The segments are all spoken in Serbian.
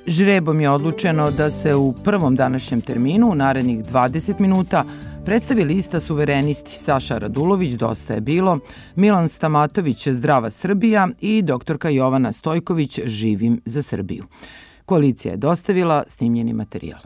Žrebom je odlučeno da se u prvom današnjem terminu, u narednih 20 minuta, predstavi lista Suverenisti Saša Radulović, Dosta je bilo, Milan Stamatović, Zdrava Srbija i doktorka Jovana Stojković, Živim za Srbiju. Koalicija je dostavila snimljeni materijal.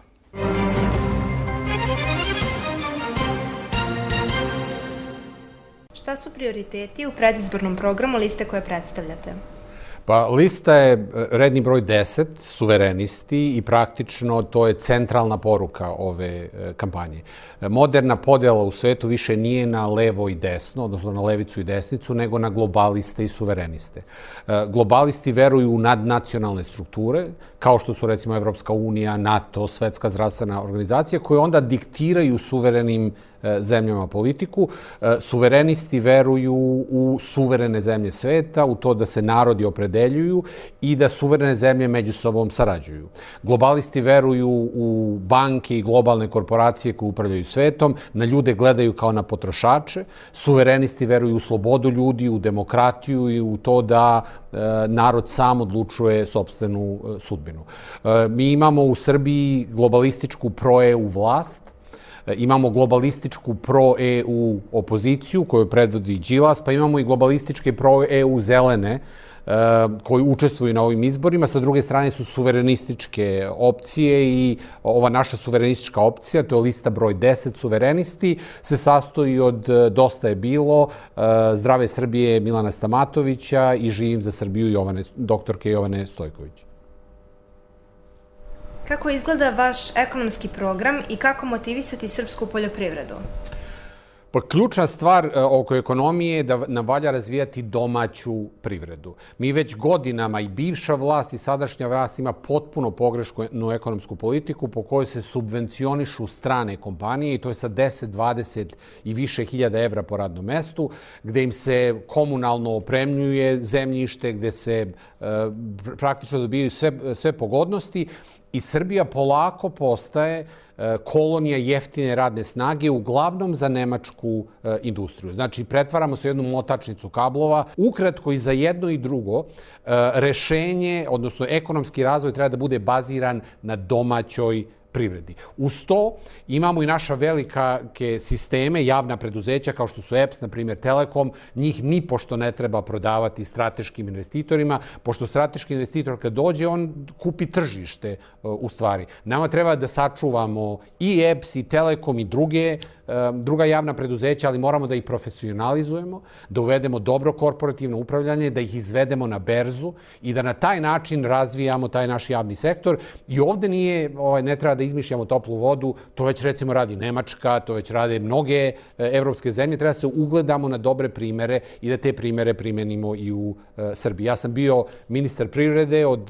Šta su prioriteti u predizbornom programu liste koje predstavljate? Pa lista je redni broj 10, Suverenisti, i praktično to je centralna poruka ove kampanje. Moderna podela u svetu više nije na levo i desno, odnosno na levicu i desnicu, nego na globaliste i suvereniste. Globalisti veruju u nadnacionalne strukture, kao što su recimo Evropska unija, NATO, Svetska zdravstvena organizacija, koje onda diktiraju suverenim zemljama politiku. Suverenisti veruju u suverene zemlje sveta, u to da se narodi opredeljuju i da suverene zemlje među sobom sarađuju. Globalisti veruju u banke i globalne korporacije koje upravljaju svetom, na ljude gledaju kao na potrošače. Suverenisti veruju u slobodu ljudi, u demokratiju i u to da narod sam odlučuje sopstvenu sudbinu. Mi imamo u Srbiji globalističku pro-EU vlast, imamo globalističku pro-EU opoziciju koju predvodi Đilas, pa imamo i globalističke pro-EU zelene koji učestvuju na ovim izborima. Sa druge strane su suverenističke opcije i ova naša suverenistička opcija, to je lista broj 10, Suverenisti, se sastoji od Dosta je bilo, Zdrave Srbije Milana Stamatovića i Živim za Srbiju doktorke Jovane Stojković. Kako izgleda vaš ekonomski program i kako motivisati srpsku poljoprivredu? Pa ključna stvar oko ekonomije je da nam valja razvijati domaću privredu. Mi već godinama, i bivša vlast i sadašnja vlast, ima potpuno pogrešnu ekonomsku politiku po kojoj se subvencionišu strane kompanije, i to je sa 10, 20 i više hiljada evra po radnom mestu, gde im se komunalno opremljuje zemljište, gde se praktično dobijaju sve pogodnosti, i Srbija polako postaje kolonija jeftine radne snage, uglavnom za nemačku industriju. Znači, pretvaramo se u jednu motačnicu kablova. Ukratko, i za jedno i drugo, rešenje, odnosno ekonomski razvoj, treba da bude baziran na domaćoj privredi. Uz to imamo i naša velike sisteme, javna preduzeća kao što su EPS, na primjer Telekom. Njih nipošto ne treba prodavati strateškim investitorima, pošto strateški investitor kad dođe, on kupi tržište u stvari. Nama treba da sačuvamo i EPS i Telekom i druga javna preduzeća, ali moramo da ih profesionalizujemo, da uvedemo dobro korporativno upravljanje, da ih izvedemo na berzu i da na taj način razvijamo taj naš javni sektor. I ovde ne treba da izmišljamo toplu vodu, to već recimo radi Nemačka, to već rade mnoge evropske zemlje, treba da se ugledamo na dobre primere i da te primere primenimo i u Srbiji. Ja sam bio ministar privrede od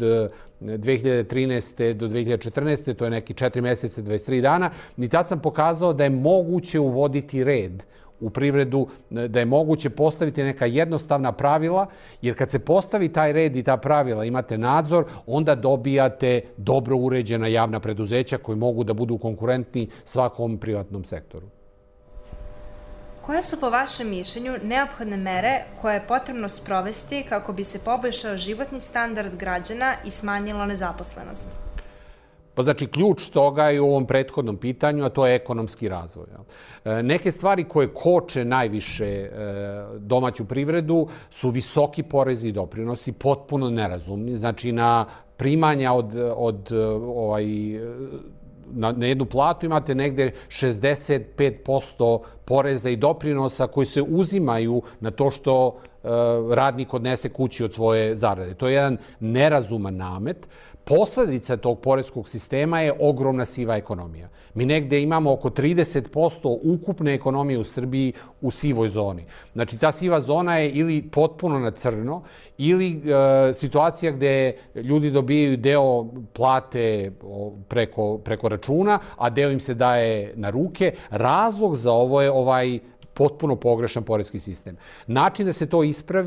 2013. do 2014. To je neki 4 meseca, 23 dana. I tad sam pokazao da je moguće uvoditi red u privredu, da je moguće postaviti neka jednostavna pravila, jer kad se postavi taj red i ta pravila, imate nadzor, onda dobijate dobro uređena javna preduzeća koji mogu da budu konkurentni svakom privatnom sektoru. Koje su po vašem mišljenju neophodne mere koje je potrebno sprovesti kako bi se poboljšao životni standard građana i smanjila nezaposlenost? Pa znači, ključ toga je u ovom prethodnom pitanju, a to je ekonomski razvoj. Neke stvari koje koče najviše domaću privredu su visoki porezi i doprinosi, potpuno nerazumni. Znači, na primanja na jednu platu imate negde 65% poreza i doprinosa koji se uzimaju na to što radnik odnese kući od svoje zarade. To je jedan nerazuman namet. Posledica tog poreskog sistema je ogromna siva ekonomija. Mi negde imamo oko 30% ukupne ekonomije u Srbiji u sivoj zoni. Znači, ta siva zona je ili potpuno na crno, ili situacija gde ljudi dobijaju deo plate preko računa, a deo im se daje na ruke. Razlog za ovo je potpuno pogrešan poreski sistem. Način da se to ispravi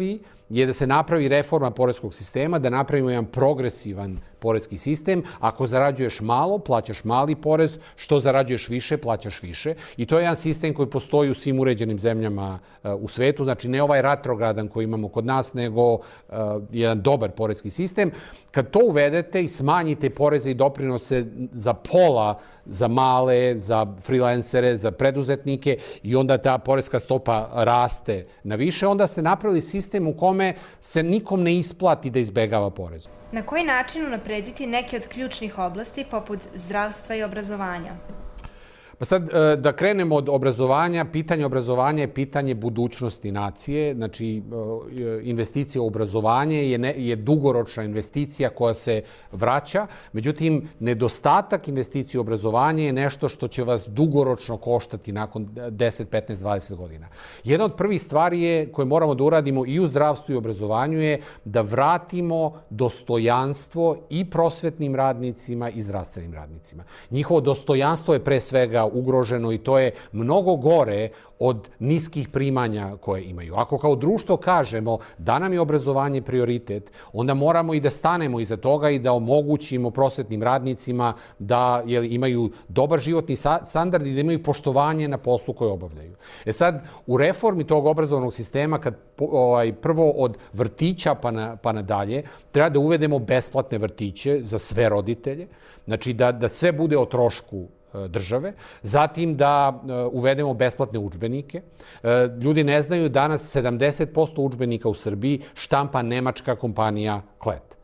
je da se napravi reforma poreskog sistema, da napravimo jedan progresivan poreski sistem. Ako zarađuješ malo, plaćaš mali porez, što zarađuješ više, plaćaš više. I to je jedan sistem koji postoji u svim uređenim zemljama u svetu. Znači, ne ovaj retrogradan koji imamo kod nas, nego jedan dobar poreski sistem. Kad to uvedete i smanjite poreze i doprinose za pola, za male, za freelancere, za preduzetnike i onda ta poreska stopa raste na više, onda ste napravili sistem u kome se nikom ne isplati da izbegava porez. Na koji način unaprediti neke od ključnih oblasti poput zdravstva i obrazovanja? Pa sad, da krenemo od obrazovanja, pitanje obrazovanja je pitanje budućnosti nacije. Znači, investicija u obrazovanje je dugoročna investicija koja se vraća. Međutim, nedostatak investicije u obrazovanje je nešto što će vas dugoročno koštati nakon 10, 15, 20 godina. Jedna od prvih stvari koje moramo da uradimo i u zdravstvu i obrazovanju je da vratimo dostojanstvo i prosvetnim radnicima i zdravstvenim radnicima. Njihovo dostojanstvo je pre svega ugroženo i to je mnogo gore od niskih primanja koje imaju. Ako kao društvo kažemo da nam je obrazovanje prioritet, onda moramo i da stanemo iza toga i da omogućimo prosvetnim radnicima da imaju dobar životni standard i da imaju poštovanje na poslu koje obavljaju. Sad, u reformi tog obrazovnog sistema, kad prvo od vrtića pa nadalje, treba da uvedemo besplatne vrtiće za sve roditelje, znači da sve bude o trošku države, zatim da uvedemo besplatne udžbenike. Ljudi ne znaju, danas 70% udžbenika u Srbiji štampa nemačka kompanija Klet.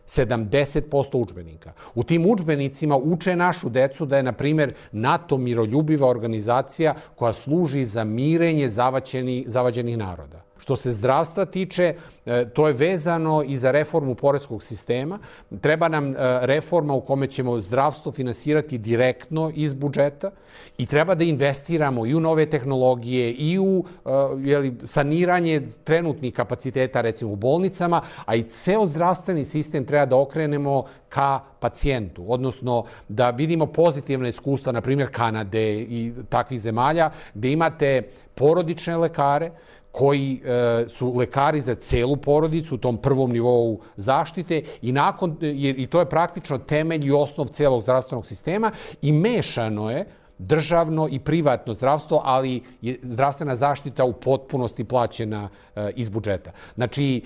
70% udžbenika. U tim udžbenicima uče našu decu da je, na primjer, NATO miroljubiva organizacija koja služi za mirenje zavađenih naroda. Što se zdravstva tiče, to je vezano i za reformu poreskog sistema. Treba nam reforma u kome ćemo zdravstvo finansirati direktno iz budžeta i treba da investiramo i u nove tehnologije i u saniranje trenutnih kapaciteta, recimo u bolnicama, a i ceo zdravstveni sistem treba da okrenemo ka pacijentu, odnosno da vidimo pozitivna iskustva, na primjer Kanade i takvih zemalja, gde imate porodične lekare, koji su lekari za celu porodicu u tom prvom nivou zaštite i to je praktično temelj i osnov celog zdravstvenog sistema i mešano je državno i privatno zdravstvo, ali je zdravstvena zaštita u potpunosti plaćena iz budžeta. Znači,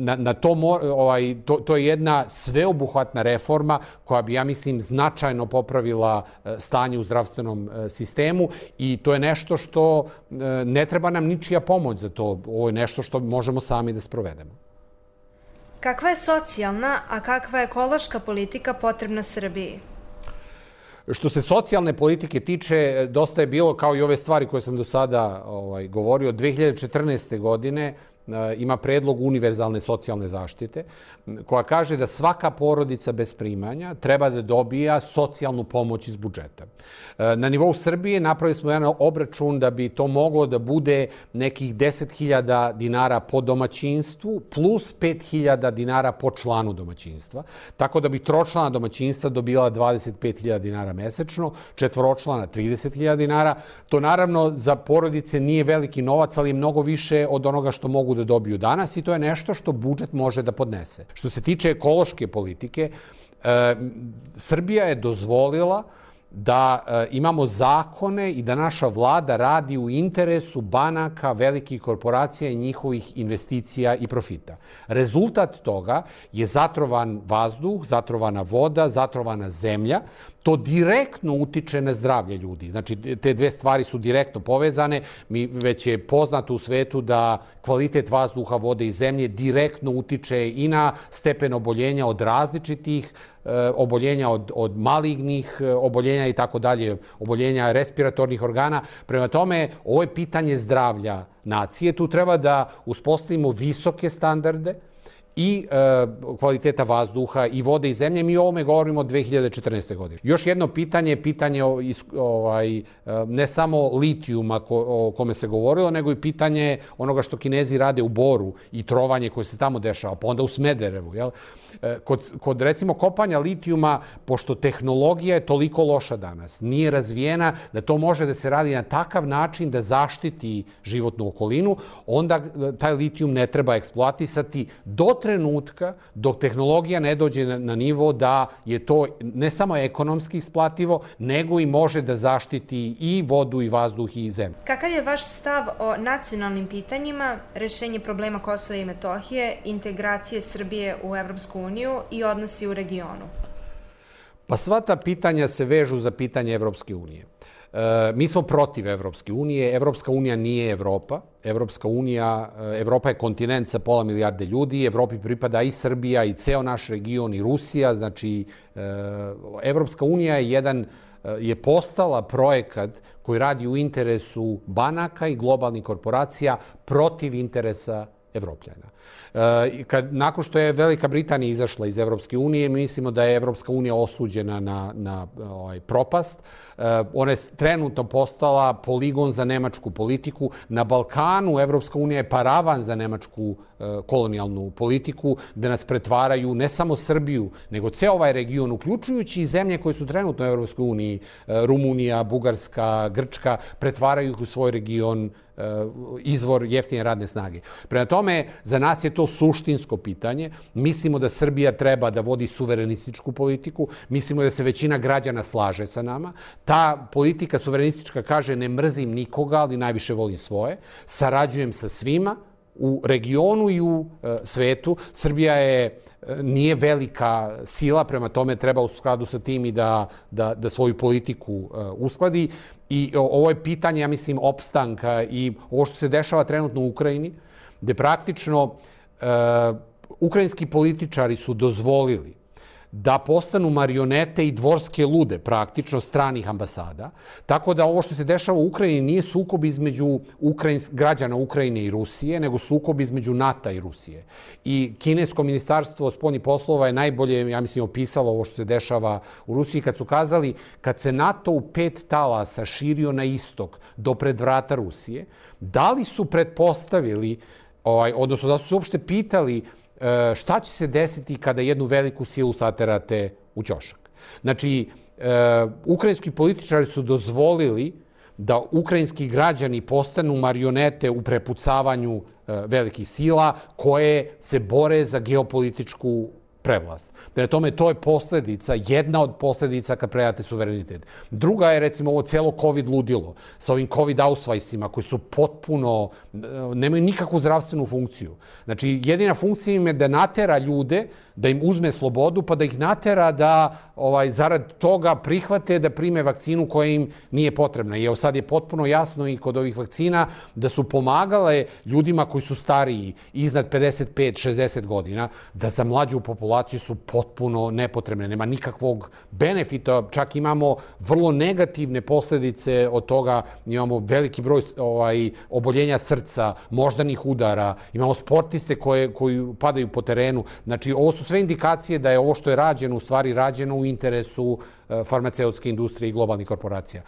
to je jedna sveobuhvatna reforma koja bi, ja mislim, značajno popravila stanje u zdravstvenom sistemu i to je nešto što ne treba nam ničija pomoć za to. Ovo je nešto što možemo sami da sprovedemo. Kakva je socijalna, a kakva je ekološka politika potrebna Srbiji? Što se socijalne politike tiče, dosta je bilo, kao i ove stvari koje sam do sada govorio, 2014. godine ima predlog univerzalne socijalne zaštite koja kaže da svaka porodica bez primanja treba da dobija socijalnu pomoć iz budžeta. Na nivou Srbije napravili smo jedan obračun da bi to moglo da bude nekih 10.000 dinara po domaćinstvu plus 5.000 dinara po članu domaćinstva. Tako da bi tročlana domaćinstva dobila 25.000 dinara mesečno, četvoročlana 30.000 dinara. To naravno za porodice nije veliki novac, ali je mnogo više od onoga što mogu da dobiju danas i to je nešto što budžet može da podnese. Što se tiče ekološke politike, Srbija je dozvolila da imamo zakone i da naša vlada radi u interesu banaka, velikih korporacija i njihovih investicija i profita. Rezultat toga je zatrovan vazduh, zatrovana voda, zatrovana zemlja. To direktno utiče na zdravlje ljudi. Znači, te dve stvari su direktno povezane. Već je poznato u svetu da kvalitet vazduha, vode i zemlje direktno utiče i na stepen oboljenja od različitih oboljenja, od malignih oboljenja i tako dalje, oboljenja respiratornih organa. Prema tome, ovo je pitanje zdravlja nacije. Tu treba da uspostavimo visoke standarde i kvaliteta vazduha i vode i zemlje. Mi o ovome govorimo od 2014. godine. Još jedno pitanje ne samo litijuma o kome se govorilo, nego i pitanje onoga što Kinezi rade u Boru i trovanje koje se tamo dešava, pa onda u Smederevu. Kod recimo kopanja litijuma, pošto tehnologija je toliko loša danas, nije razvijena da to može da se radi na takav način da zaštiti životnu okolinu, onda taj litijum ne treba eksploatisati do trenutka dok tehnologija ne dođe na nivo da je to ne samo ekonomski isplativo, nego i može da zaštiti i vodu i vazduh i zemlju. Kakav je vaš stav o nacionalnim pitanjima, rešenje problema Kosova i Metohije, integracije Srbije u Evropsku uniju i odnosi u regionu? Pa sva ta pitanja se vežu za pitanje Evropske unije. Mi smo protiv Evropske unije. Evropska unija nije Evropa. Evropa je kontinent sa pola milijarde ljudi. Evropi pripada i Srbija i ceo naš region i Rusija. Znači, Evropska unija je postala projekat koji radi u interesu banaka i globalnih korporacija protiv interesa Evropljana. Nakon što je Velika Britanija izašla iz Evropske unije, mi mislimo da je Evropska unija osuđena na propast. Ona je trenutno postala poligon za nemačku politiku. Na Balkanu Evropska unija je paravan za nemačku kolonijalnu politiku, da nas pretvaraju ne samo Srbiju, nego ceo ovaj region, uključujući i zemlje koje su trenutno u Evropskoj uniji, Rumunija, Bugarska, Grčka, pretvaraju ih u svoj region izvor jeftine radne snage. Prema tome, za nas je to suštinsko pitanje. Mislimo da Srbija treba da vodi suverenističku politiku. Mislimo da se većina građana slaže sa nama. Ta politika suverenistička kaže ne mrzim nikoga, ali najviše volim svoje. Sarađujem sa svima u regionu i u svetu. Srbija nije velika sila, prema tome treba u skladu sa tim i da svoju politiku uskladi. I ovo je pitanje, ja mislim, opstanka i ovo što se dešava trenutno u Ukrajini, gde praktično ukrajinski političari su dozvolili da postanu marionete i dvorske lude praktično stranih ambasada. Tako da ovo što se dešava u Ukrajini nije sukob između građana Ukrajine i Rusije, nego sukob između NATO i Rusije. I kinesko ministarstvo spoljnih poslova je najbolje, ja mislim, opisalo ovo što se dešava u Rusiji kad su kazali kad se NATO u 5 talasa širio na istok do pred vrata Rusije, da li su pretpostavili, odnosno da su se uopšte pitali šta će se desiti kada jednu veliku silu saterate u ćošak. Znači, ukrajinski političari su dozvolili da ukrajinski građani postanu marionete u prepucavanju velikih sila koje se bore za geopolitičku prevlast. Prema tome, to je posledica, jedna od posledica kad predate suverenitet. Druga je, recimo, ovo celo COVID ludilo sa ovim COVID ausvajsima koji su potpuno, nemaju nikakvu zdravstvenu funkciju. Znači, jedina funkcija im je da natera ljude, da im uzme slobodu, pa da ih natera da zarad toga prihvate da prime vakcinu koja im nije potrebna. I evo sad je potpuno jasno i kod ovih vakcina da su pomagale ljudima koji su stariji, iznad 55-60 godina, da za mlađu populaciju su potpuno nepotrebne. Nema nikakvog benefita, čak imamo vrlo negativne posledice od toga. Imamo veliki broj oboljenja srca, moždanih udara, imamo sportiste koji padaju po terenu. Znači, ovo su sve indikacije da je ovo što je rađeno u stvari rađeno u interesu farmaceutske industrije i globalnih korporacija.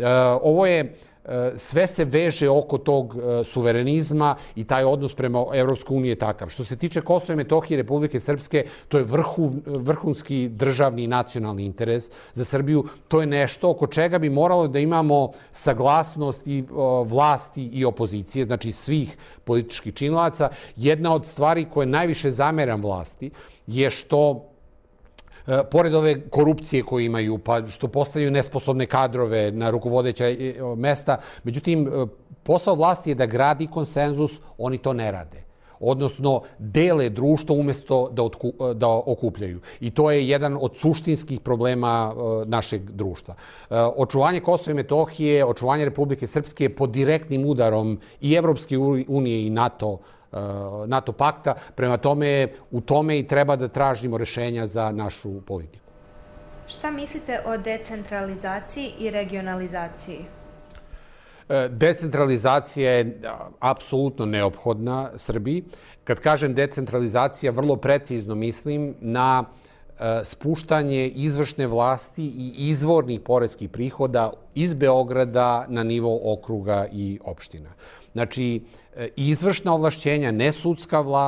Sve se veže oko tog suverenizma i taj odnos prema Evropskoj uniji je takav. Što se tiče Kosova i Metohije i Republike Srpske, to je vrhunski državni i nacionalni interes za Srbiju. To je nešto oko čega bi moralo da imamo saglasnost i vlasti i opozicije, znači svih političkih činilaca. Jedna od stvari koje najviše zameram vlasti je što pored ove korupcije koju imaju, pa što postavljaju nesposobne kadrove na rukovodeća mesta, međutim, posao vlasti je da gradi konsenzus, oni to ne rade. Odnosno, dele društvo umesto da okupljaju. I to je jedan od suštinskih problema našeg društva. Očuvanje Kosova i Metohije, očuvanje Republike Srpske je pod direktnim udarom i Evropske unije i NATO pakta. Prema tome, u tome i treba da tražimo rešenja za našu politiku. Šta mislite o decentralizaciji i regionalizaciji? Decentralizacija je apsolutno neophodna Srbiji. Kad kažem decentralizacija, vrlo precizno mislim na spuštanje izvršne vlasti i izvornih poreskih prihoda iz Beograda na nivo okruga i opština. Znači, izvršna ovlašćenja, ne sudska vlast,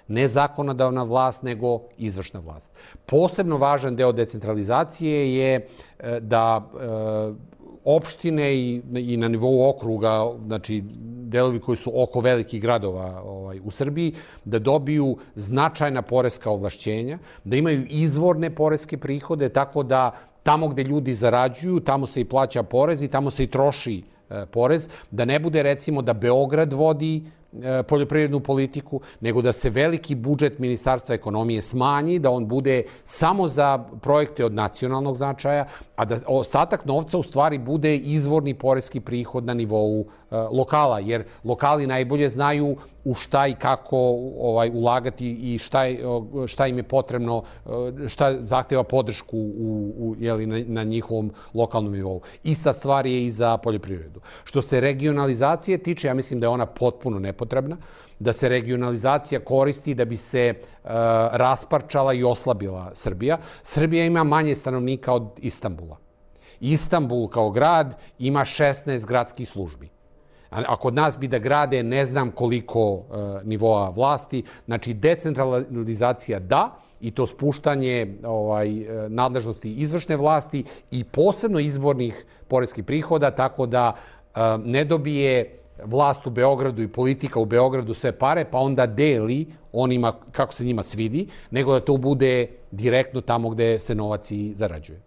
ne zakonodavna vlast, nego izvršna vlast. Posebno važan deo decentralizacije je da opštine i na nivou okruga, znači delovi koji su oko velikih gradova u Srbiji, da dobiju značajna poreska ovlašćenja, da imaju izvorne poreske prihode, tako da tamo gde ljudi zarađuju, tamo se i plaća porez i tamo se i troši porez, da ne bude recimo da Beograd vodi poljoprivrednu politiku, nego da se veliki budžet Ministarstva ekonomije smanji, da on bude samo za projekte od nacionalnog značaja, a da ostatak novca u stvari bude izvorni poreski prihod na nivou lokala, jer lokali najbolje znaju u šta i kako ulagati i šta im je potrebno, šta zahteva podršku na njihovom lokalnom nivou. Ista stvar je i za poljoprivredu. Što se regionalizacije tiče, ja mislim da je ona potpuno nepotrebna, da se regionalizacija koristi da bi se rasparčala i oslabila Srbija. Srbija ima manje stanovnika od Istanbula. Istanbul kao grad ima 16 gradskih službi. A kod nas bi da grade ne znam koliko nivoa vlasti. Znači, decentralizacija da, i to spuštanje nadležnosti izvršne vlasti i posebno izbornih poreskih prihoda, tako da ne dobije vlast u Beogradu i politika u Beogradu sve pare, pa onda deli onima kako se njima svidi, nego da to bude direktno tamo gde se novac i zarađuje.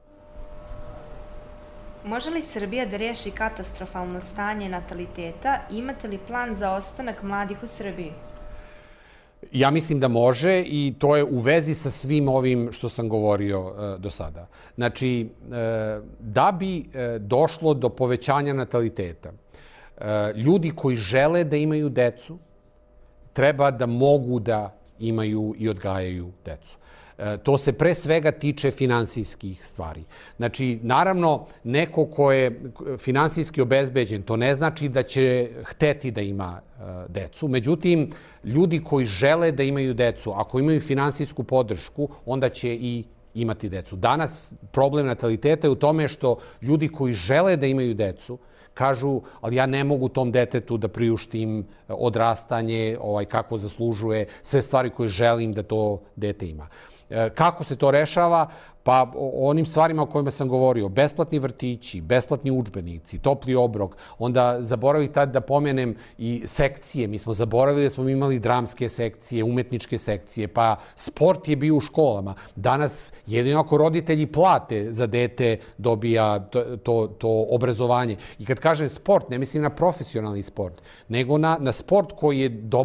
Može li Srbija da riješi katastrofalno stanje nataliteta? Imate li plan za ostanak mladih u Srbiji? Ja mislim da može i to je u vezi sa svim ovim što sam govorio do sada. Znači, da bi došlo do povećanja nataliteta, ljudi koji žele da imaju decu, treba da mogu da imaju i odgajaju decu. To se pre svega tiče finansijskih stvari. Znači, naravno, neko ko je finansijski obezbeđen, to ne znači da će hteti da ima decu. Međutim, ljudi koji žele da imaju decu, ako imaju finansijsku podršku, onda će i imati decu. Danas problem nataliteta je u tome što ljudi koji žele da imaju decu kažu, ali ja ne mogu tom detetu da priuštim odrastanje, kako zaslužuje, sve stvari koje želim da to dete ima. Kako se to rešava? Pa onim stvarima o kojima sam govorio, besplatni vrtići, besplatni udžbenici, topli obrok, onda zaboravih tad da pomenem i sekcije. Mi smo zaboravili da smo imali dramske sekcije, umetničke sekcije, pa sport je bio u školama. Danas jedino ako roditelji plate za dete dobija to obrazovanje. I kad kažem sport, ne mislim na profesionalni sport, nego na sport koji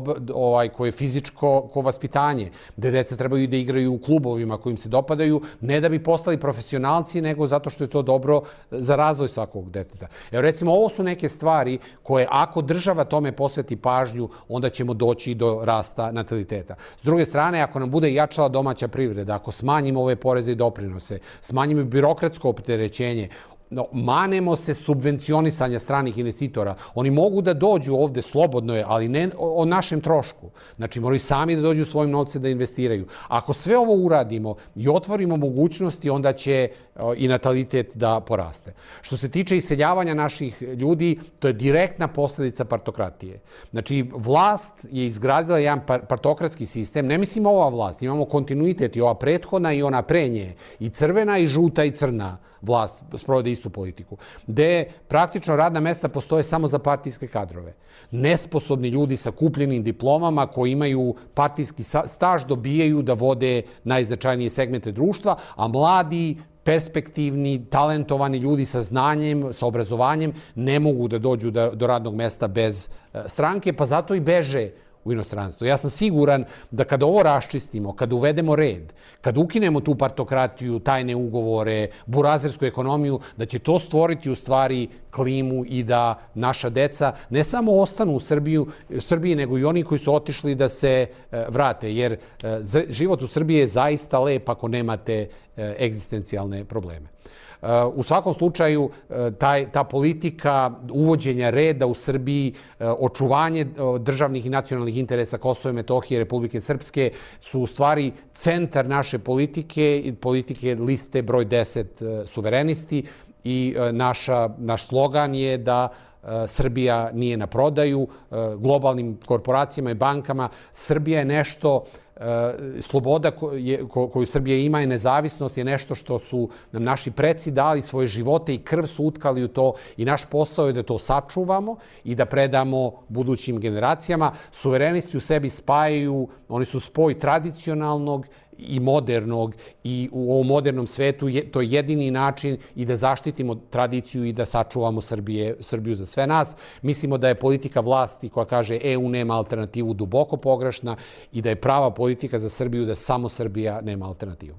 je fizičko vaspitanje, gde deca trebaju da igraju u klubovima kojim se dopadaju, ne da bi postali profesionalci, nego zato što je to dobro za razvoj svakog deteta. Evo, recimo, ovo su neke stvari koje, ako država tome posveti pažnju, onda ćemo doći do rasta nataliteta. S druge strane, ako nam bude jačala domaća privreda, ako smanjimo ove poreze i doprinose, smanjimo birokratsko opterećenje, manemo se subvencionisanja stranih investitora. Oni mogu da dođu ovde slobodno, ali ne o našem trošku. Znači, moraju sami da dođu svojim novcem da investiraju. Ako sve ovo uradimo i otvorimo mogućnosti, onda će i natalitet da poraste. Što se tiče iseljavanja naših ljudi, to je direktna posledica partokratije. Znači, vlast je izgradila jedan partokratski sistem. Ne mislim ova vlast, imamo kontinuitet i ova prethodna i ona pre nje. I crvena i žuta i crna vlast sprovode istu politiku, gde praktično radna mesta postoje samo za partijske kadrove. Nesposobni ljudi sa kupljenim diplomama koji imaju partijski staž dobijaju da vode najznačajnije segmente društva, a mladi, perspektivni, talentovani ljudi sa znanjem, sa obrazovanjem ne mogu da dođu do radnog mesta bez stranke, pa zato i beže u inostranstvu. Ja sam siguran da kada ovo raščistimo, kada uvedemo red, kada ukinemo tu partokratiju, tajne ugovore, burazersku ekonomiju, da će to stvoriti u stvari klimu i da naša deca ne samo ostanu u Srbiji, nego i oni koji su otišli da se vrate. Jer život u Srbiji je zaista lep ako nemate egzistencijalne probleme. U svakom slučaju, ta politika uvođenja reda u Srbiji, očuvanje državnih i nacionalnih interesa Kosova i Metohije, Republike Srpske, su u stvari centar naše politike liste broj 10 suverenisti i naš slogan je da Srbija nije na prodaju globalnim korporacijama i bankama. Srbija je nešto, sloboda koju Srbija ima i nezavisnost je nešto što su nam naši preci dali, svoje živote i krv su utkali u to i naš posao je da to sačuvamo i da predamo budućim generacijama. Suverenisti u sebi spajaju, oni su spoj tradicionalnog i modernog i u ovom modernom svetu to je jedini način i da zaštitimo tradiciju i da sačuvamo Srbiju za sve nas. Mislimo da je politika vlasti koja kaže EU nema alternativu duboko pogrešna i da je prava politika za Srbiju da samo Srbija nema alternativu.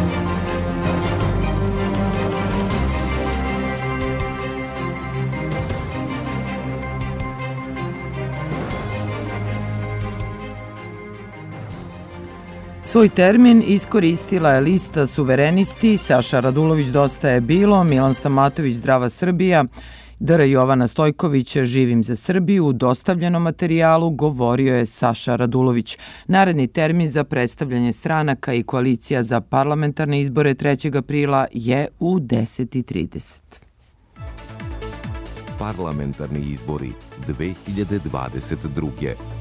Svoj termin iskoristila je lista Suverenisti, Saša Radulović Dosta je bilo, Milan Stamatović Zdrava Srbija, Dr. Jovana Stojković Živim za Srbiju. U dostavljenom materijalu govorio je Saša Radulović. Naredni termin za predstavljanje stranaka i koalicija za parlamentarne izbore 3. aprila je u 10:30. Parlamentarni izbori 2022.